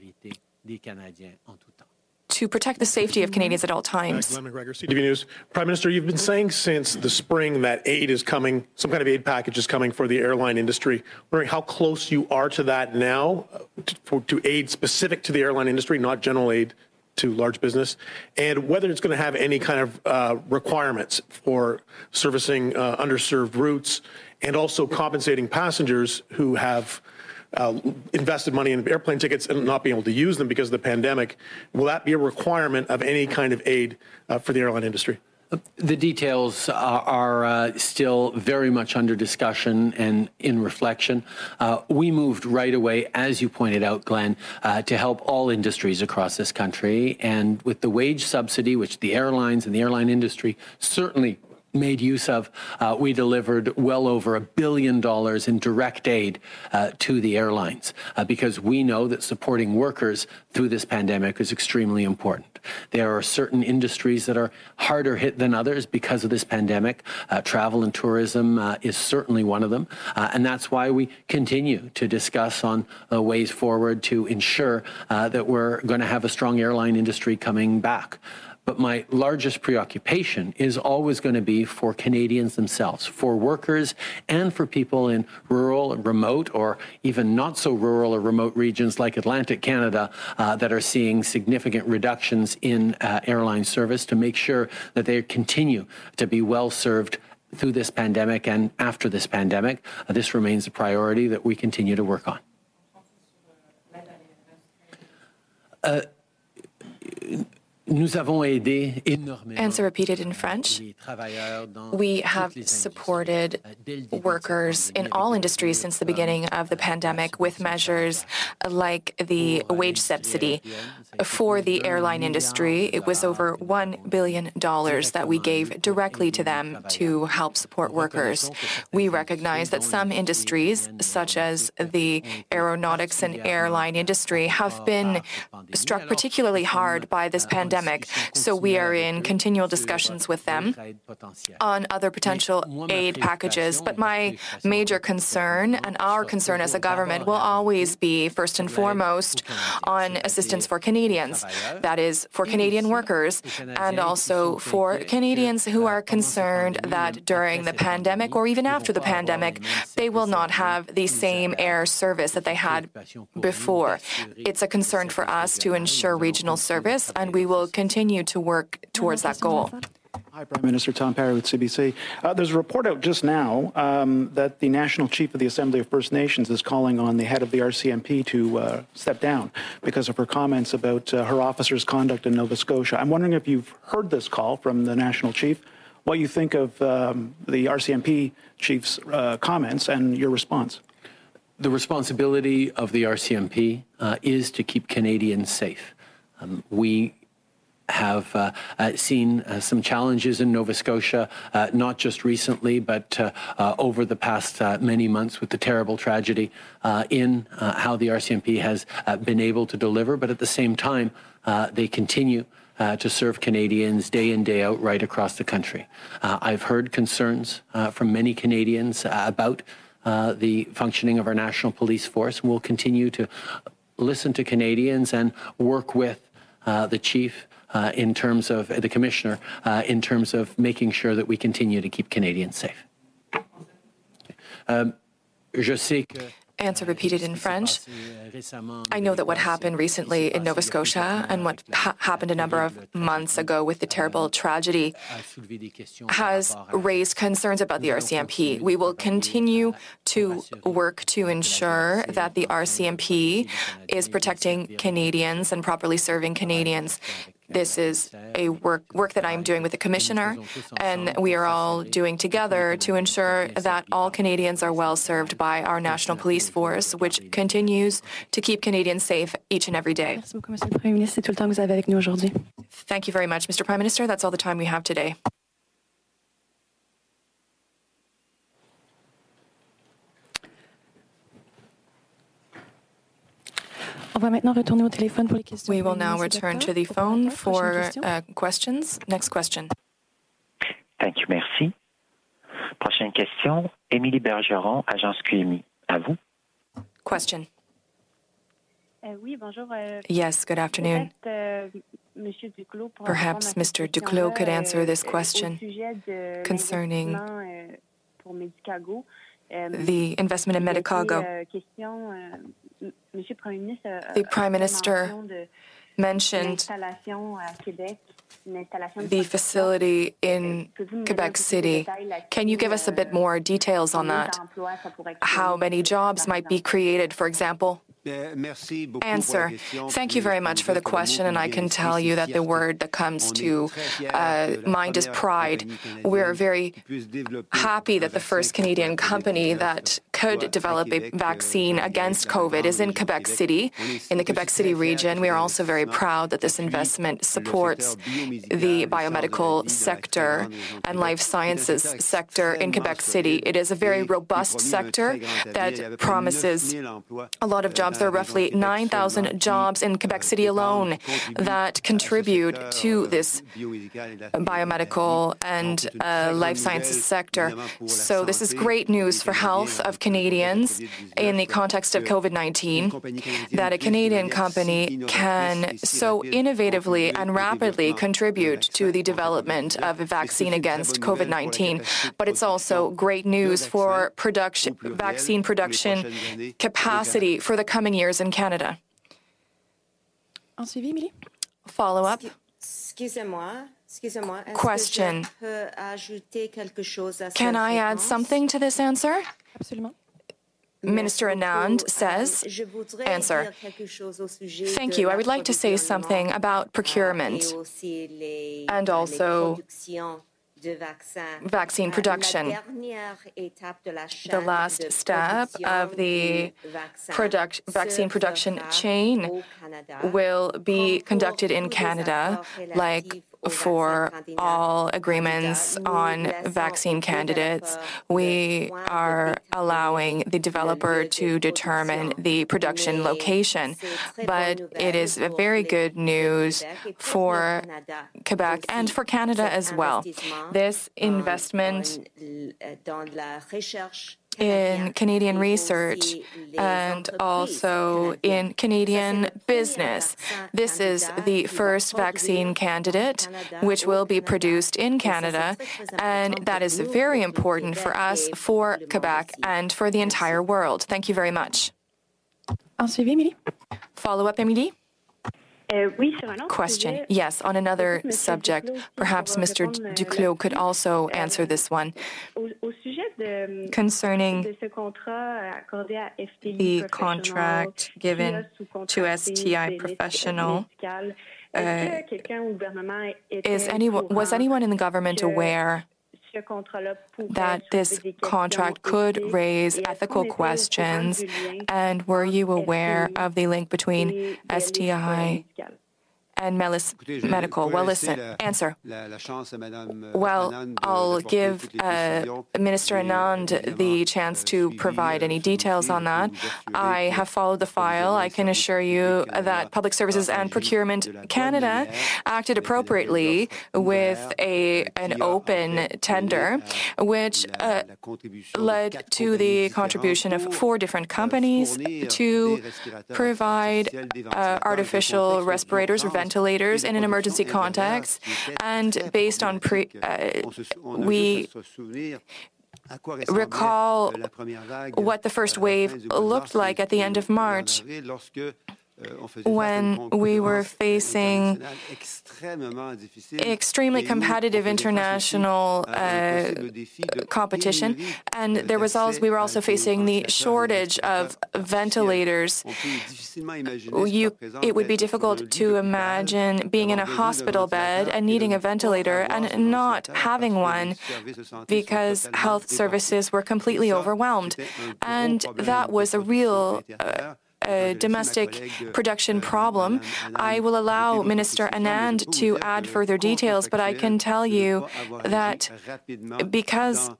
to protect the safety of Canadians at all times. Glenn McGregor, C T V News. Prime Minister, you've been saying since the spring that aid is coming, some kind of aid package is coming for the airline industry. I'm wondering how close you are to that now, to, for, to aid specific to the airline industry, not general aid to large business, and whether it's going to have any kind of uh, requirements for servicing uh, underserved routes and also compensating passengers who have Uh, invested money in airplane tickets and not being able to use them because of the pandemic. Will that be a requirement of any kind of aid uh, for the airline industry? The details are, are uh, still very much under discussion and in reflection. Uh, we moved right away, as you pointed out, Glenn, uh, to help all industries across this country. And with the wage subsidy, which the airlines and the airline industry certainly made use of, uh, we delivered well over a billion dollars in direct aid uh, to the airlines uh, because we know that supporting workers through this pandemic is extremely important. There are certain industries that are harder hit than others because of this pandemic. Uh, travel and tourism uh, is certainly one of them. Uh, and that's why we continue to discuss on uh, ways forward to ensure uh, that we're going to have a strong airline industry coming back. But my largest preoccupation is always going to be for Canadians themselves, for workers and for people in rural, remote, or even not so rural or remote regions like Atlantic Canada uh, that are seeing significant reductions in uh, airline service, to make sure that they continue to be well served through this pandemic and after this pandemic. Uh, this remains a priority that we continue to work on. Uh, Answer repeated in French. We have supported workers in all industries since the beginning of the pandemic with measures like the wage subsidy. For the airline industry, it was over one billion dollars that we gave directly to them to help support workers. We recognize that some industries, such as the aeronautics and airline industry, have been struck particularly hard by this pandemic. So we are in continual discussions with them on other potential aid packages. But my major concern, and our concern as a government, will always be, first and foremost, on assistance for Canadians. That is, for Canadian workers, and also for Canadians who are concerned that during the pandemic or even after the pandemic, they will not have the same air service that they had before. It's a concern for us to ensure regional service, and we will continue to work towards that goal. Hi, Prime Minister. Tom Perry with C B C. Uh, there's a report out just now um, that the National Chief of the Assembly of First Nations is calling on the head of the R C M P to uh, step down because of her comments about uh, her officers' conduct in Nova Scotia. I'm wondering if you've heard this call from the National Chief, what you think of um, the R C M P Chief's uh, comments and your response. The responsibility of the R C M P uh, is to keep Canadians safe. Um, we have uh, uh, seen uh, some challenges in Nova Scotia, uh, not just recently, but uh, uh, over the past uh, many months with the terrible tragedy uh, in uh, how the R C M P has uh, been able to deliver. But at the same time, uh, they continue uh, to serve Canadians day in, day out, right across the country. Uh, I've heard concerns uh, from many Canadians uh, about uh, the functioning of our national police force. We'll continue to listen to Canadians and work with uh, the chief Uh, in terms of uh, the commissioner, uh, in terms of making sure that we continue to keep Canadians safe. Um, je sais que Answer repeated in French. I know that what happened recently in Nova Scotia and what ha- happened a number of months ago with the terrible tragedy has raised concerns about the R C M P. We will continue to work to ensure that the R C M P is protecting Canadians and properly serving Canadians. This is a work, work that I'm doing with the Commissioner, and we are all doing together to ensure that all Canadians are well served by our National Police Force, which continues to keep Canadians safe each and every day. Thank you very much, Mister Prime Minister. That's all the time we have today. We will now return to the phone for uh, questions. Next question. Thank you, merci. Prochaine question, Émilie Bergeron, Agence Q M I. À vous. Question. Yes, good afternoon. Perhaps Mister Duclos could answer this question concerning the investment in Medicago. The Prime Minister mentioned the facility in Quebec City. Can you give us a bit more details on that? How many jobs might be created, for example? Answer. Thank you very much for the question, and I can tell you that the word that comes to uh, mind is pride. We're very happy that the first Canadian company that could develop a vaccine against COVID is in Quebec City, in the Quebec City region. We are also very proud that this investment supports the biomedical sector and life sciences sector in Quebec City. It is a very robust sector that promises a lot of jobs. There are roughly nine thousand jobs in Quebec City alone that contribute to this biomedical and uh, life sciences sector. So this is great news for health of Canadians in the context of COVID nineteen, that a Canadian company can so innovatively and rapidly contribute to the development of a vaccine against COVID nineteen. But it's also great news for production, vaccine production capacity for the coming years in Canada. Follow-up. Question. Can I add something to this answer? Minister Anand says, answer. Thank you. I would like to say something about procurement and also vaccine production. The last step of the product, vaccine production chain will be conducted in Canada, like for all agreements on vaccine candidates. We are allowing the developer to determine the production location, but it is very good news for Quebec and for Canada as well. This investment in Canadian research and also in Canadian business. This is the first vaccine candidate which will be produced in Canada, and that is very important for us, for Quebec, and for the entire world. Thank you very much. Follow-up, Émilie? Question. Yes, on another subject. Perhaps Mister Duclos could also answer this one. Concerning the contract given to S T I Professional, uh, is anyone, was anyone in the government aware that this contract could raise ethical questions, and were you aware of the link between S T I and Melis Medical? Well, listen, answer. Well, I'll give uh, Minister Anand the chance to provide any details on that. I have followed the file. I can assure you that Public Services and Procurement Canada acted appropriately with a an open tender, which uh, led to the contribution of four different companies to provide uh, artificial respirators or ventilators in an emergency context, and based on pre, uh, we recall what the first wave looked like at the end of March, when we were facing extremely competitive international uh, competition, and there was also we were also facing the shortage of ventilators. You, it would be difficult to imagine being in a hospital bed and needing a ventilator and not having one because health services were completely overwhelmed, and that was a real uh, a domestic production problem. I will allow Minister Anand to add further details, but I can tell you that because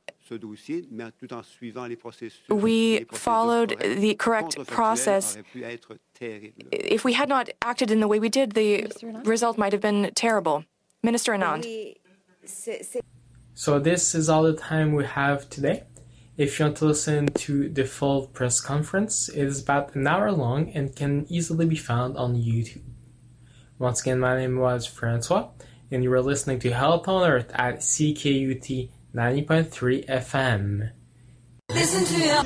we followed the correct process, if we had not acted in the way we did, the result might have been terrible. Minister Anand. So this is all the time we have today. If you want to listen to the full press conference, it is about an hour long and can easily be found on YouTube. Once again, my name was Francois, and you were listening to Health on Earth at C K U T ninety point three F M. Listen to your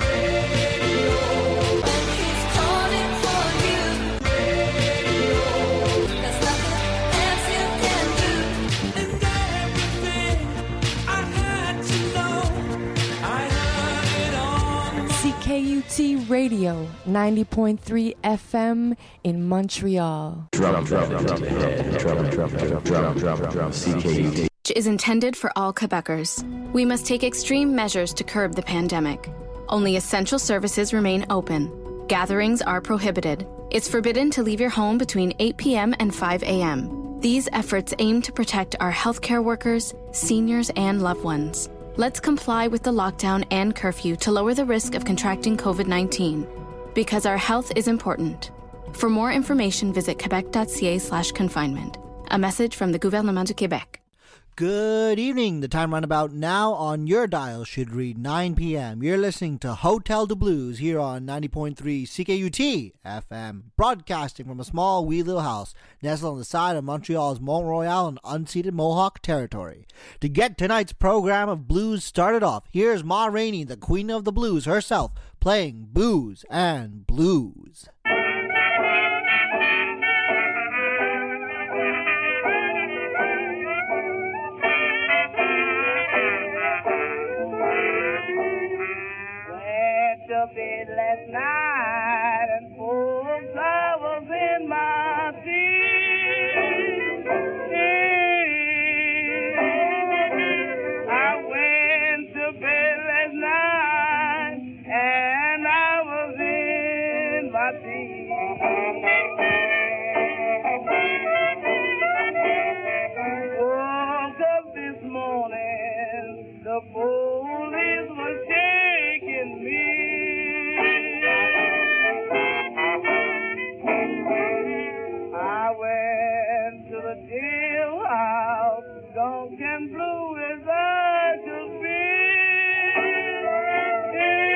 C K U T Radio ninety point three F M in Montreal. Drum, drum, drum, drum, drum, drum, drum, drum, drum, C K U T. Is intended for all Quebecers. We must take extreme measures to curb the pandemic. Only essential services remain open. Gatherings are prohibited. It's forbidden to leave your home between eight p.m. and five a.m. These efforts aim to protect our healthcare workers, seniors, and loved ones. Let's comply with the lockdown and curfew to lower the risk of contracting COVID nineteen, because our health is important. For more information, visit quebec.ca slash confinement. A message from the Gouvernement du Québec. Good evening. The time roundabout now on your dial should read nine p.m. You're listening to Hotel de Blues here on ninety point three C K U T F M, broadcasting from a small wee little house nestled on the side of Montreal's Mont Royal and unceded Mohawk territory. To get tonight's program of blues started off, here's Ma Rainey, the queen of the blues herself, playing Booze and Blues. Bed last night and full of love.